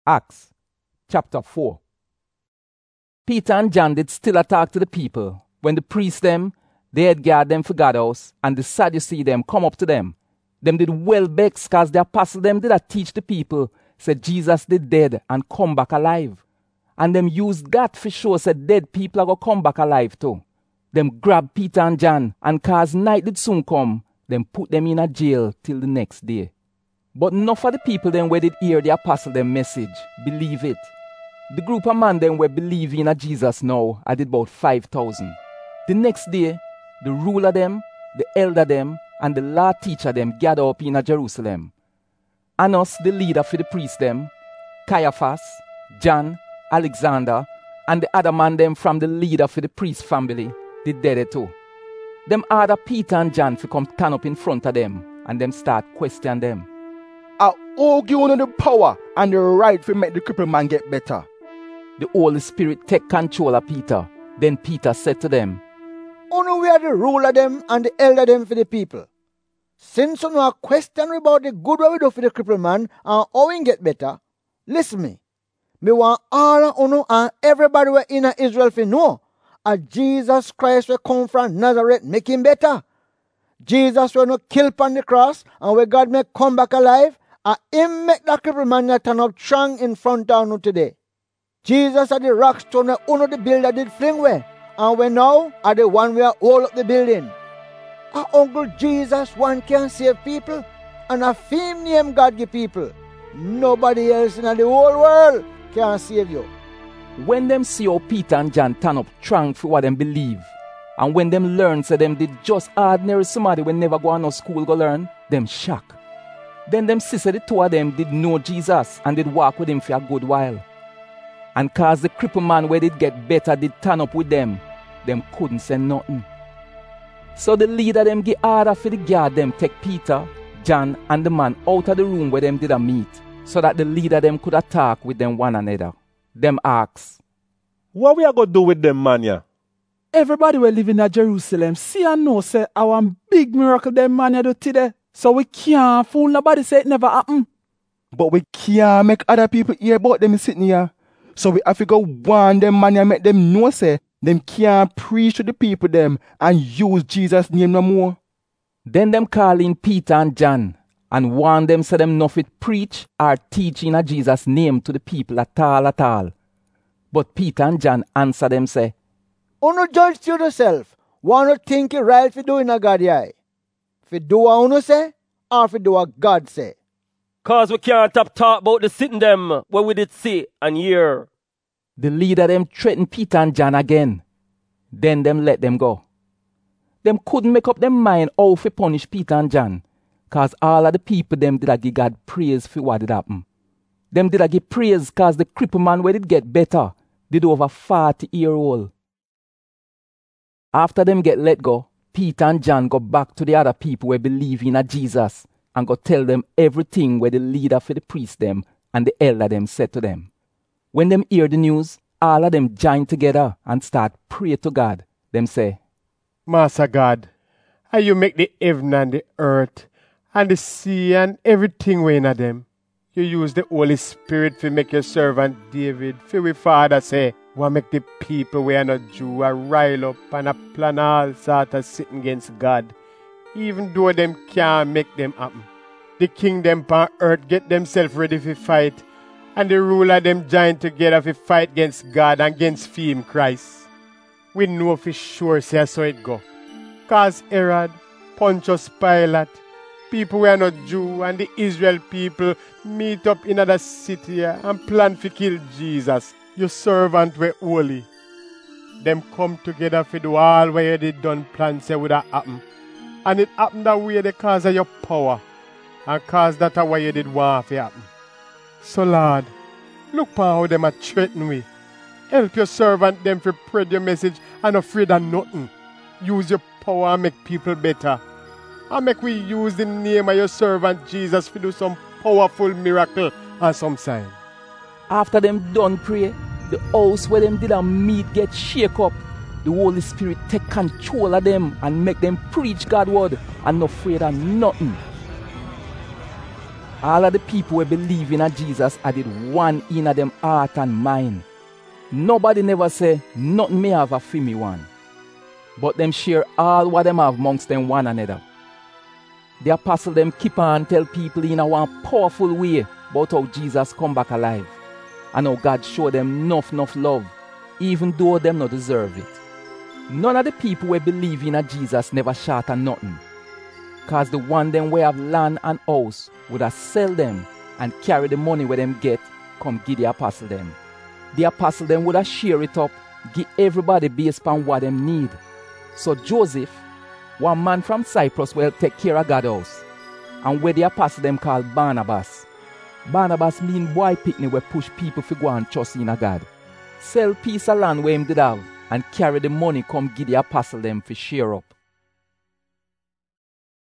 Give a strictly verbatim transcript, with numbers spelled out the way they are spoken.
Acts chapter four. Peter and John did still a talk to the people when the priests them, the head guard them for God house, and the Sadducee them come up to them. Them did well vexed cause the apostle them did a teach the people, said Jesus did dead and come back alive. And them used that for sure said dead people are going to come back alive too. Them grab Peter and John and cause night did soon come, them put them in a jail till the next day. But enough of the people then where did hear the apostle them message, believe it. The group of man then were believing in Jesus now, I did about five thousand. The next day, the ruler them, the elder them, and the law teacher them gather up in Jerusalem. Annas, the leader for the priest them, Caiaphas, John, Alexander, and the other man them from the leader for the priest family, did dead too. Them order Peter and John to come stand up in front of them, and them start question them. I all give you the power and the right to make the crippled man get better. The Holy Spirit take control of Peter. Then Peter said to them, Only we are the ruler them and the elder them for the people. Since you know question about the good way we do for the crippled man and how he get better, listen me. Me want all of you and everybody we in Israel to know a Jesus Christ will come from Nazareth make him better. Jesus will not kill upon the cross and when God may come back alive and him make that crippled man that turn up strong in front of you today. Jesus are the rock stone where uno the builder did fling away. And we now are the one where all up the building. Our Uncle Jesus one can save people. And a fame name God give people. Nobody else in the whole world can save you. When them see how Peter and John turn up strong for what them believe, and when them learn so them did just ordinary somebody when never go on no school go learn, them shock. Then them see so the two of them did know Jesus and did walk with him for a good while. And cause the crippled man where did get better did turn up with them, them couldn't say nothing. So the leader them give order for the guard them take Peter, John and the man out of the room where them did a meet, so that the leader them could talk with them one another. Them ask, what we are going to do with them man ya? Everybody will live in Jerusalem see and know say our big miracle them man ya do today. So we can't fool nobody say it never happened. But we can't make other people hear about them sitting here. So we have to go warn them man and make them know say them can't preach to the people them and use Jesus' name no more. Then them call in Peter and John and warn them so them not fit preach or teach in a Jesus' name to the people at all at all. But Peter and John answer them say, Uno judge to yourself. Wanna think it right for doing a God eye. For do what uno say or for do what God say. Cause we can't stop talk about the sitting them where we did see and hear. The leader them threaten Peter and John again. Then them let them go. Them couldn't make up them mind how to punish Peter and John. Cause all of the people them did a give God praise for what did happen. Them did a give praise cause the crippled man where did get better did over forty year old. After them get let go, Peter and John go back to the other people who believe in a Jesus and go tell them everything where the leader for the priest them and the elder them said to them. When them hear the news, all of them join together and start pray to God. Them say, Master God, how you make the heaven and the earth and the sea and everything in them. You use the Holy Spirit to make your servant David, for we father say, want make the people we are not Jew a rile up and a plan all sort of sitting against God. Even though them can't make them happen. The kingdom on earth get themselves ready to fight, and the ruler them join together to fight against God and against Fame Christ. We know for sure say so it go. Cause Herod, Pontius Pilate, people who are not Jew and the Israel people meet up in another city and plan to kill Jesus, your servant were holy. Them come together for do all where they done plan say would have happen. And it happened that way because of your power. And cause that a way you did want to happen. So Lord, look upon how them a threaten we. Help your servant them to spread your message and afraid of nothing. Use your power and make people better. And make we use the name of your servant Jesus to do some powerful miracle and some sign. After them done pray, the house where them did a meet get shake up. The Holy Spirit take control of them and make them preach God's word and not afraid of nothing. All of the people who believe in a Jesus I did one in a them heart and mind. Nobody never say, nothing may have a for me one. But them share all what them have amongst them one another. The apostle them keep on tell people in a one powerful way about how Jesus come back alive. And how God show them enough, enough love, even though them not deserve it. None of the people who believe in a Jesus never short of nothing. Cause the one them where have land and house would have sell them and carry the money where them get, come give the apostle them. The apostle them would have share it up, give everybody based on what them need. So Joseph, one man from Cyprus, will take care of God's house. And where the apostle them called Barnabas. Barnabas mean boy picnic where push people to go and trust in a God. Sell piece of land where him did have and carry the money come give the apostle them for share up.